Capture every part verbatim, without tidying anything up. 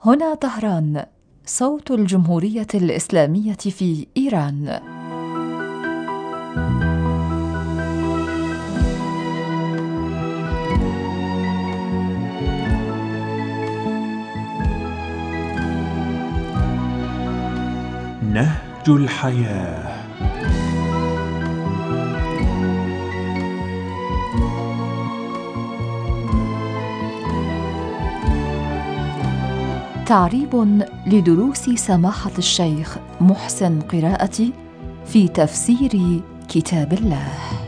هنا طهران، صوت الجمهورية الإسلامية في إيران. نهج الحياة. تعريب لدروس سماحة الشيخ محسن قراءتي في تفسير كتاب الله.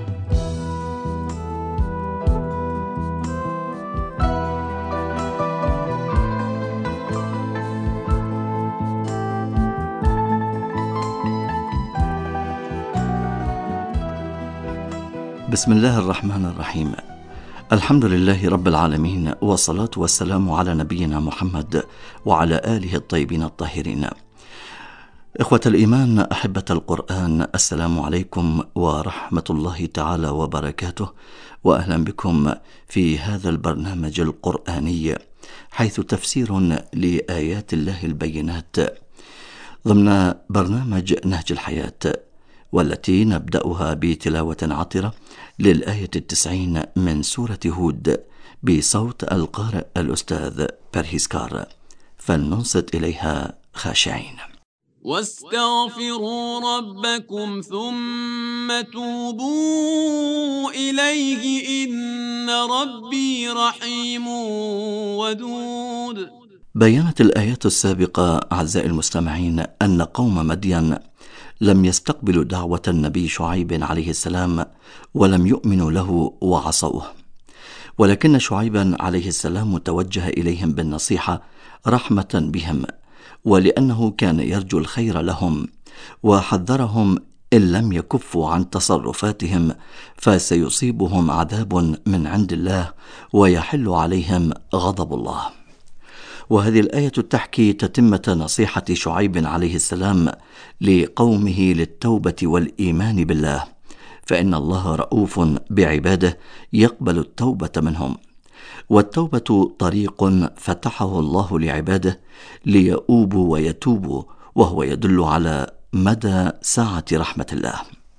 بسم الله الرحمن الرحيم. الحمد لله رب العالمين، والصلاة والسلام على نبينا محمد وعلى آله الطيبين الطاهرين. إخوة الإيمان، أحبة القرآن، السلام عليكم ورحمة الله تعالى وبركاته، وأهلا بكم في هذا البرنامج القرآني، حيث تفسير لآيات الله البينات ضمن برنامج نهج الحياة، والتي نبدأها بتلاوة عطرة للآية التسعين من سورة هود بصوت القارئ الأستاذ برهيسكار، فلننصت إليها خاشعين. واستغفروا ربكم ثم توبوا إليه إن ربي رحيم ودود. بيّنت الآيات السابقة أعزائي المستمعين أن قوم مدين لم يستقبلوا دعوة النبي شعيب عليه السلام ولم يؤمنوا له وعصوه، ولكن شعيبا عليه السلام توجه إليهم بالنصيحة رحمة بهم، ولأنه كان يرجو الخير لهم، وحذرهم إن لم يكفوا عن تصرفاتهم فسيصيبهم عذاب من عند الله ويحل عليهم غضب الله. وهذه الآية تحكي تتمة نصيحة شعيب عليه السلام لقومه للتوبة والإيمان بالله، فإن الله رؤوف بعباده يقبل التوبة منهم، والتوبة طريق فتحه الله لعباده ليؤوبوا ويتوبوا، وهو يدل على مدى سعة رحمة الله.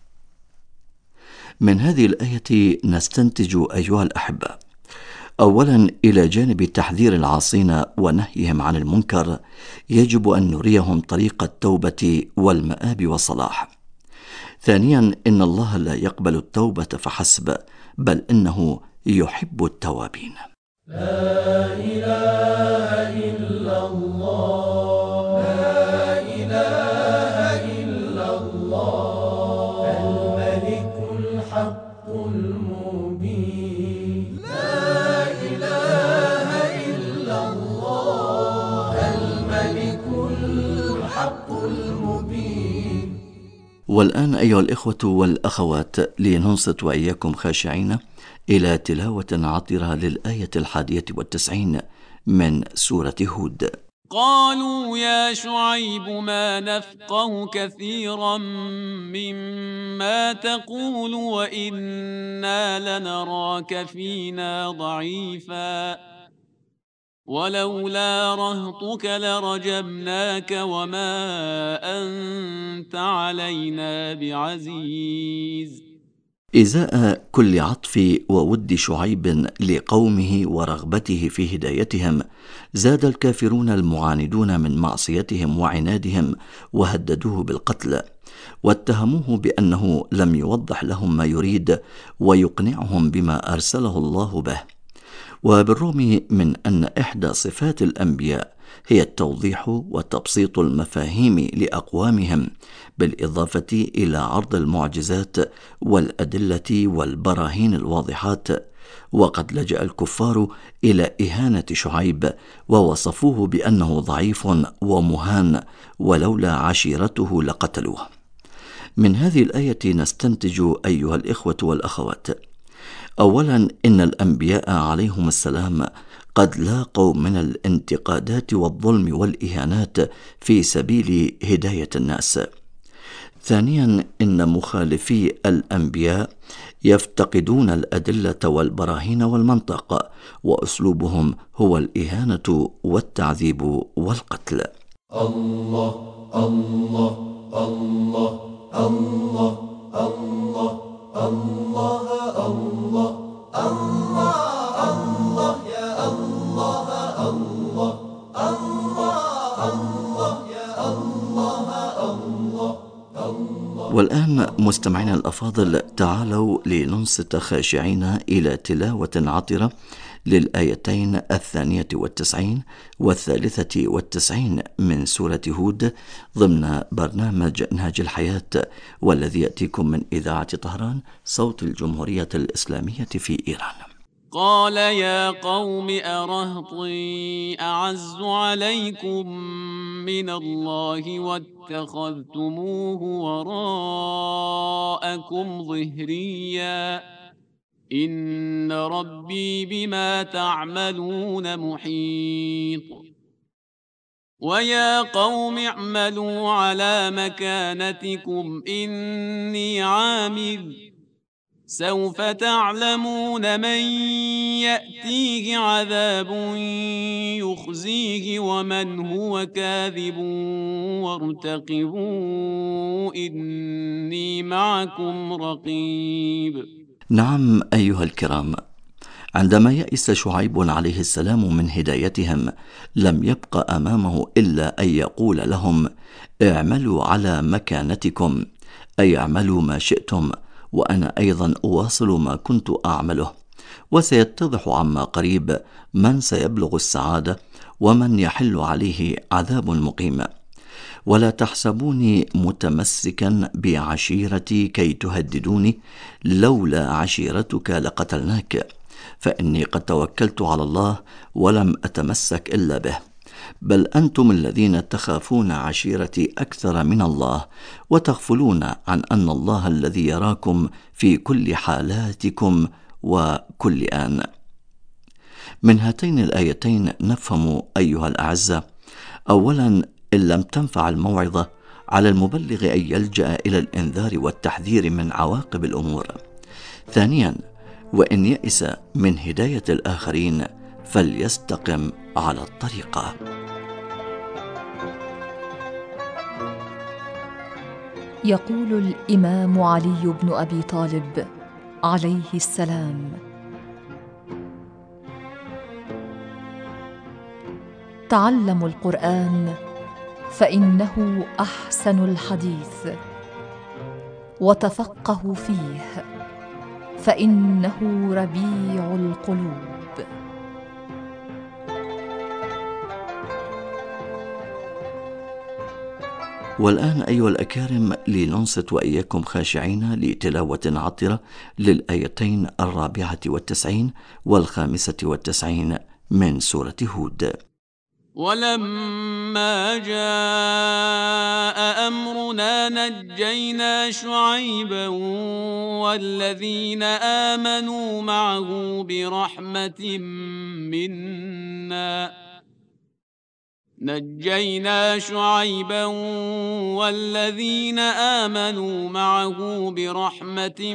من هذه الآية نستنتج أيها الأحبة، أولا، إلى جانب تحذير العاصين ونهيهم عن المنكر، يجب أن نريهم طريق التوبة والمآب والصلاح. ثانيا، إن الله لا يقبل التوبة فحسب، بل إنه يحب التوابين. لا إله إلا الله، لا إله إلا الله، الملك الحق المبين، لا إله إلا الله، الملك الحق المبين. والآن أيها الإخوة والأخوات، لننصت وإياكم خاشعين إلى تلاوة عطرة للآية الحادية والتسعين من سورة هود. قالوا يا شعيب ما نفقه كثيرا مما تقول وإنا لنراك فينا ضعيفا ولولا رهطك لرجمناك وما أنت علينا بعزيز. إزاء كل عطف وود شعيب لقومه ورغبته في هدايتهم، زاد الكافرون المعاندون من معصيتهم وعنادهم وهددوه بالقتل، واتهموه بأنه لم يوضح لهم ما يريد ويقنعهم بما أرسله الله به. وبالرغم من أن إحدى صفات الأنبياء هي التوضيح وتبسيط المفاهيم لأقوامهم، بالإضافة إلى عرض المعجزات والأدلة والبراهين الواضحات، وقد لجأ الكفار إلى إهانة شعيب ووصفوه بأنه ضعيف ومهان، ولولا عشيرته لقتلوه. من هذه الآية نستنتج أيها الإخوة والأخوات، أولا، إن الأنبياء عليهم السلام قد لاقوا من الانتقادات والظلم والإهانات في سبيل هداية الناس. ثانيا، إن مخالفي الأنبياء يفتقدون الأدلة والبراهين والمنطق، وأسلوبهم هو الإهانة والتعذيب والقتل. الله الله الله الله الله الله الله الله الله يا الله الله الله الله يا الله الله الله. والآن مستمعينا الأفاضل، تعالوا لننصت خاشعين إلى تلاوة عطرة للآيتين الثانية والتسعين والثالثة والتسعين من سورة هود ضمن برنامج نهج الحياة، والذي يأتيكم من إذاعة طهران صوت الجمهورية الإسلامية في إيران. قال يا قوم أرهطي أعز عليكم من الله واتخذتموه وراءكم ظهريا إن ربي بما تعملون محيط. ويا قوم اعملوا على مكانتكم إني عامل سوف تعلمون من يأتيه عذاب يخزيه ومن هو كاذب وارتقبوا إني معكم رقيب. نعم أيها الكرام، عندما يئس شعيب عليه السلام من هدايتهم لم يبق أمامه إلا أن يقول لهم اعملوا على مكانتكم، أي اعملوا ما شئتم وأنا أيضا أواصل ما كنت أعمله. وسيتضح عما قريب من سيبلغ السعادة ومن يحل عليه عذاب مقيم. ولا تحسبوني متمسكا بعشيرتي كي تهددوني، لولا عشيرتك لقتلناك، فإني قد توكلت على الله ولم أتمسك إلا به، بل أنتم الذين تخافون عشيرتي أكثر من الله، وتغفلون عن أن الله الذي يراكم في كل حالاتكم وكل آن. من هاتين الآيتين نفهم أيها الأعزة، أولا إن لم تنفع الموعظة على المبلغ أن يلجأ إلى الإنذار والتحذير من عواقب الأمور. ثانيا، وإن يئس من هداية الآخرين فليستقم على الطريقة. يقول الإمام علي بن أبي طالب عليه السلام: تعلموا القرآن فإنه أحسن الحديث، وتفقهوا فيه فإنه ربيع القلوب. والآن أيها الأكارم لننصت وإياكم خاشعين لتلاوة عطرة للآيتين الرابعة والتسعين والخامسة والتسعين من سورة هود. ولما جاء أمرنا نجينا شعيبا والذين آمنوا معه برحمة منا نجينا شعيبا والذين آمنوا معه برحمة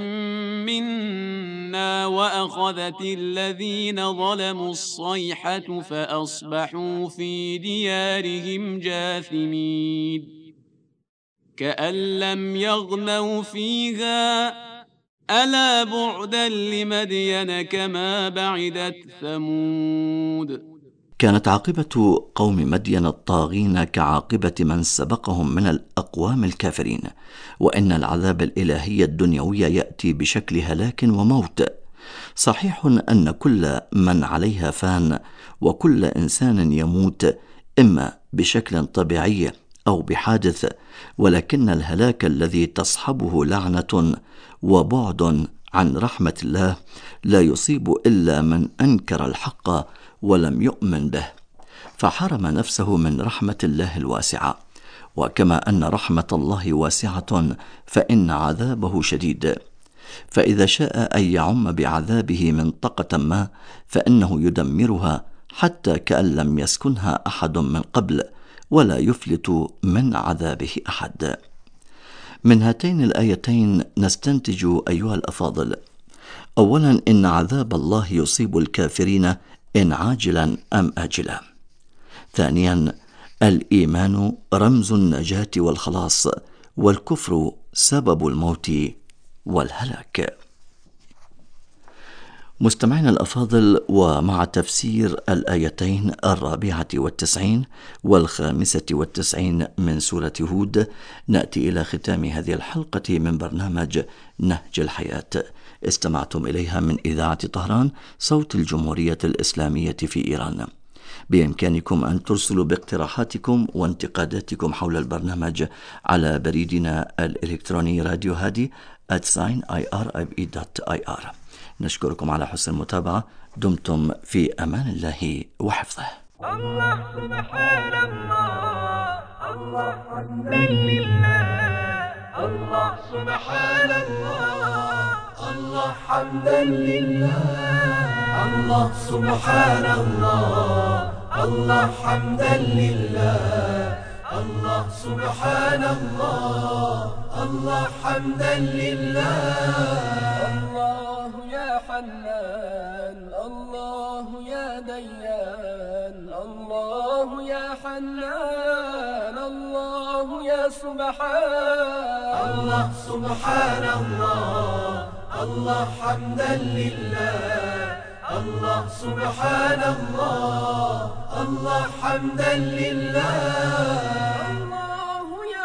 منا وأخذت الذين ظلموا الصيحة فأصبحوا في ديارهم جاثمين كأن لم يغنوا فيها ألا بعدا لمدين كما بعدت ثمود. كانت عاقبة قوم مدين الطاغين كعاقبة من سبقهم من الأقوام الكافرين، وإن العذاب الإلهي الدنيوي يأتي بشكل هلاك وموت. صحيح أن كل من عليها فان، وكل إنسان يموت إما بشكل طبيعي أو بحادث، ولكن الهلاك الذي تصحبه لعنة وبعد عن رحمة الله لا يصيب إلا من أنكر الحق ولم يؤمن به، فحرم نفسه من رحمة الله الواسعة. وكما أن رحمة الله واسعة فإن عذابه شديد، فإذا شاء أن يعم بعذابه منطقة ما فإنه يدمرها حتى كأن لم يسكنها أحد من قبل، ولا يفلت من عذابه أحد. من هاتين الآيتين نستنتج أيها الأفاضل أولا، إن عذاب الله يصيب الكافرين إن عاجلا أم آجلا. ثانيا، الإيمان رمز النجاة والخلاص، والكفر سبب الموت والهلاك. مستمعينا الأفاضل، ومع تفسير الآيتين الرابعة والتسعين والخامسة والتسعين من سورة هود، نأتي إلى ختام هذه الحلقة من برنامج نهج الحياة. استمعتم إليها من إذاعة طهران، صوت الجمهورية الإسلامية في إيران. بإمكانكم أن ترسلوا باقتراحاتكم وانتقاداتكم حول البرنامج على بريدنا الإلكتروني راديو هادي آت ساين آي آر آي بي دوت آي آر. نشكركم على حسن المتابعة. دمتم في أمان الله وحفظه. الله سبحان الله، الله حمدا لله، الله سبحان الله، الله حمدا لله، الله سبحان الله، الله حمدا لله، الله سبحان الله، الله حمدا لله. الله يا حنان، الله يا ديان، الله يا حنان، الله يا سبحان، الله سبحان الله، الله حمدا لله، الله سبحان الله، الله حمدا لله. الله يا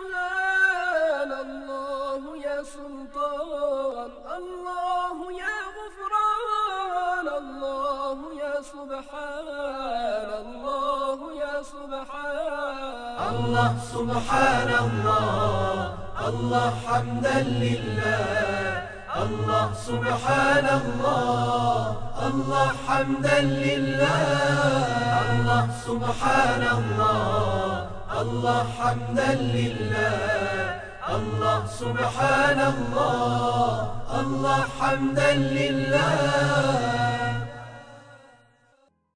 برهان، الله يا سلطان، الله يا غفران، الله يا سبحان، الله يا سبحان، الله سبحان الله، الله حمدا لله، الله سبحان الله، الله حمدا لله، الله سبحان الله، الله حمدا لله، الله سبحان الله، الله حمدا لله.